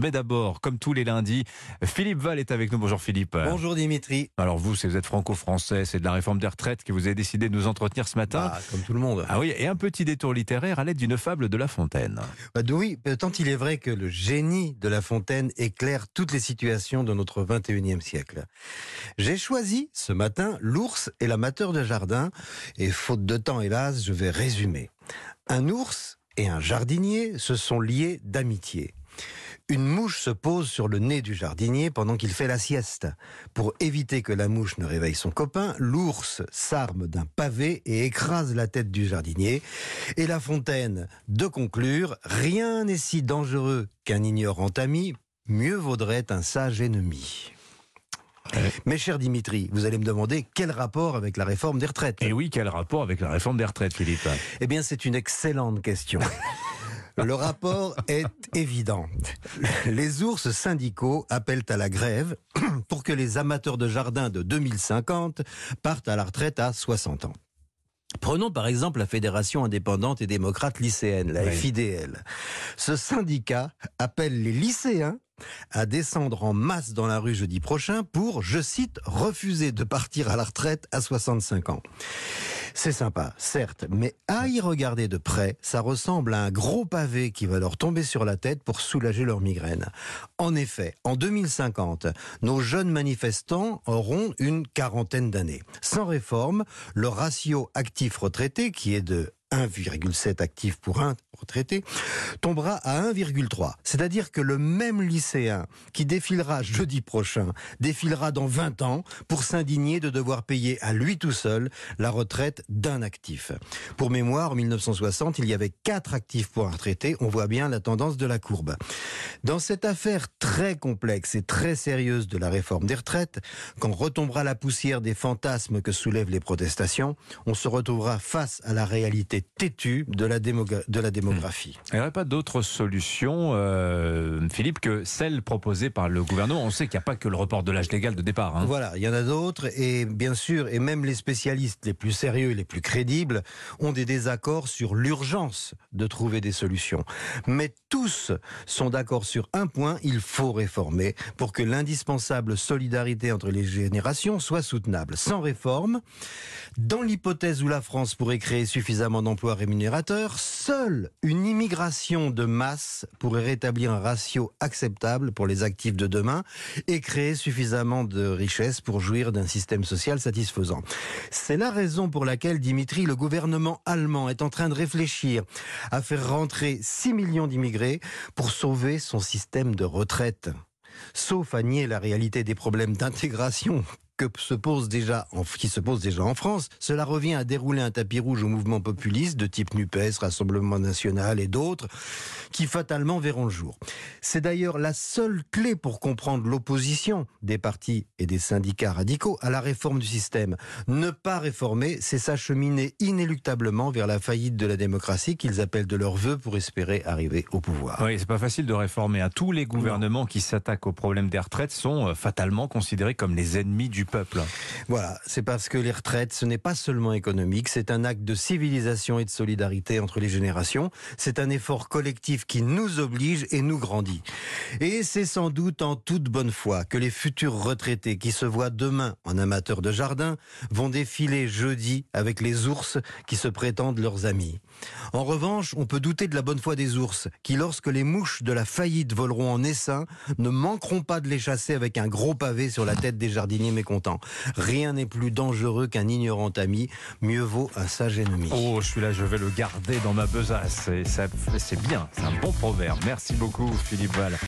Mais d'abord, comme tous les lundis, Philippe Val est avec nous. Bonjour Philippe. Bonjour Dimitri. Alors vous, si vous êtes franco-français, c'est de la réforme des retraites que vous avez décidé de nous entretenir ce matin. Comme tout le monde. Ah oui, et un petit détour littéraire à l'aide d'une fable de La Fontaine. Oui, tant il est vrai que le génie de La Fontaine éclaire toutes les situations de notre 21e siècle. J'ai choisi ce matin l'ours et l'amateur de jardin, et faute de temps hélas, je vais résumer. Un ours et un jardinier se sont liés d'amitié. Une mouche se pose sur le nez du jardinier pendant qu'il fait la sieste. Pour éviter que la mouche ne réveille son copain, l'ours s'arme d'un pavé et écrase la tête du jardinier. Et La Fontaine de conclure, rien n'est si dangereux qu'un ignorant ami, mieux vaudrait un sage ennemi. Mais cher Dimitri, vous allez me demander quel rapport avec la réforme des retraites ? Et oui, quel rapport avec la réforme des retraites, Philippe ? Eh bien, c'est une excellente question. Le rapport est évident. Les ours syndicaux appellent à la grève pour que les amateurs de jardin de 2050 partent à la retraite à 60 ans. Prenons par exemple la Fédération indépendante et démocrate lycéenne, la FIDL. Ce syndicat appelle les lycéens à descendre en masse dans la rue jeudi prochain pour, je cite, refuser de partir à la retraite à 65 ans. C'est sympa, certes, mais à y regarder de près, ça ressemble à un gros pavé qui va leur tomber sur la tête pour soulager leur migraine. En effet, en 2050, nos jeunes manifestants auront une quarantaine d'années. Sans réforme, le ratio actif-retraité, qui est de 1,7 actifs pour un retraité, tombera à 1,3. C'est-à-dire que le même lycéen qui défilera jeudi prochain, défilera dans 20 ans pour s'indigner de devoir payer à lui tout seul la retraite d'un actif. Pour mémoire, en 1960, il y avait 4 actifs pour un retraité. On voit bien la tendance de la courbe. Dans cette affaire très complexe et très sérieuse de la réforme des retraites, quand retombera la poussière des fantasmes que soulèvent les protestations, on se retrouvera face à la réalité têtue de la démographie. Il n'y aurait pas d'autre solution, Philippe, que celle proposée par le gouvernement. On sait qu'il n'y a pas que le report de l'âge légal de départ. Hein. Voilà, il y en a d'autres, et bien sûr, et même les spécialistes les plus sérieux et les plus crédibles ont des désaccords sur l'urgence de trouver des solutions. Mais tous sont d'accord sur un point, il faut réformer pour que l'indispensable solidarité entre les générations soit soutenable. Sans réforme, dans l'hypothèse où la France pourrait créer suffisamment d'emplois rémunérateurs, seule une immigration de masse pourrait rétablir un ratio acceptable pour les actifs de demain et créer suffisamment de richesses pour jouir d'un système social satisfaisant. C'est la raison pour laquelle, Dimitri, le gouvernement allemand est en train de réfléchir à faire rentrer 6 millions d'immigrés pour sauver son système de retraite. Sauf à nier la réalité des problèmes d'intégration qui se pose déjà en France, cela revient à dérouler un tapis rouge au mouvement populiste de type NUPES, Rassemblement National et d'autres, qui fatalement verront le jour. C'est d'ailleurs la seule clé pour comprendre l'opposition des partis et des syndicats radicaux à la réforme du système. Ne pas réformer, c'est s'acheminer inéluctablement vers la faillite de la démocratie qu'ils appellent de leur vœu pour espérer arriver au pouvoir. Oui, c'est pas facile de réformer. Tous les gouvernements qui s'attaquent au problème des retraites sont fatalement considérés comme les ennemis du peuple. Voilà, c'est parce que les retraites, ce n'est pas seulement économique, c'est un acte de civilisation et de solidarité entre les générations. C'est un effort collectif qui nous oblige et nous grandit. Et c'est sans doute en toute bonne foi que les futurs retraités qui se voient demain en amateurs de jardin vont défiler jeudi avec les ours qui se prétendent leurs amis. En revanche, on peut douter de la bonne foi des ours qui, lorsque les mouches de la faillite voleront en essaim, ne manqueront pas de les chasser avec un gros pavé sur la tête des jardiniers mécontents. Rien n'est plus dangereux qu'un ignorant ami, mieux vaut un sage ennemi. Oh, celui-là, je vais le garder dans ma besace. C'est bien, c'est un bon proverbe. Merci beaucoup, Philippe Val.